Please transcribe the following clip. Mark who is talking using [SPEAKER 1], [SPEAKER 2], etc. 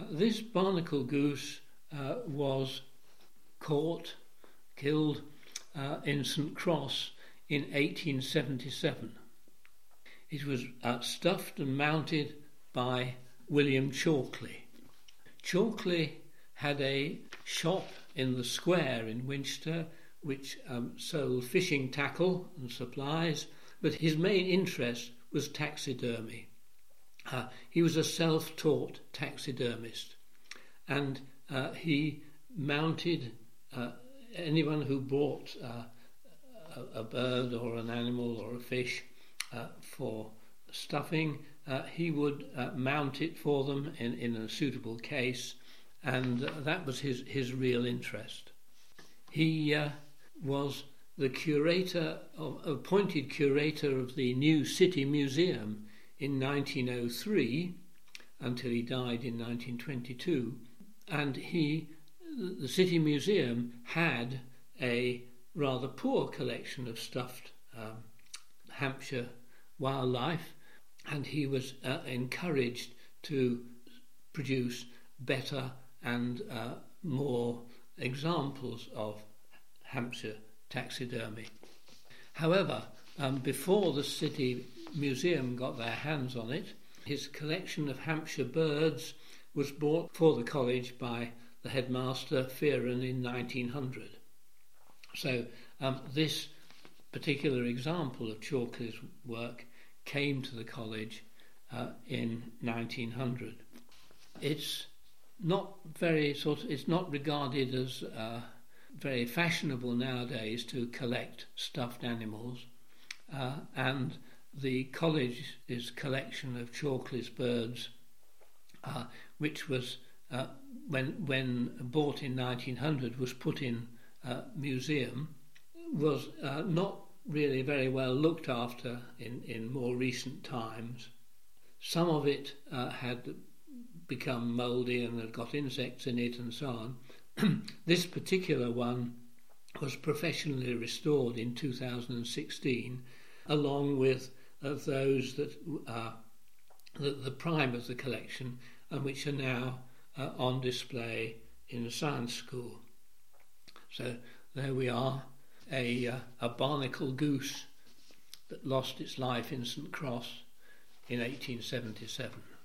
[SPEAKER 1] This barnacle goose was killed in St Cross in 1877. It was stuffed and mounted by William Chalkley. Chalkley had a shop in the square in Winchester which sold fishing tackle and supplies, but his main interest was taxidermy. He was a self-taught taxidermist, and he mounted anyone who bought a bird or an animal or a fish for stuffing. He would mount it for them in a suitable case, and that was his real interest. He was the appointed curator of the New City Museum in 1903 until he died in 1922, and the City Museum had a rather poor collection of stuffed Hampshire wildlife, and he was encouraged to produce better and more examples of Hampshire taxidermy. However, before the City Museum got their hands on it, his collection of Hampshire birds was bought for the college by the headmaster Fearon in 1900. So this particular example of Chalkley's work came to the college in 1900. It's not regarded as very fashionable nowadays to collect stuffed animals, and the college's collection of Chalkley's birds, which was when bought in 1900 was put in museum, was not really very well looked after in more recent times. Some of it had become mouldy and had got insects in it and so on. This particular one was professionally restored in 2016, along with those that the prime of the collection, and which are now on display in the science school. So there we are, a barnacle goose that lost its life in St Cross in 1877.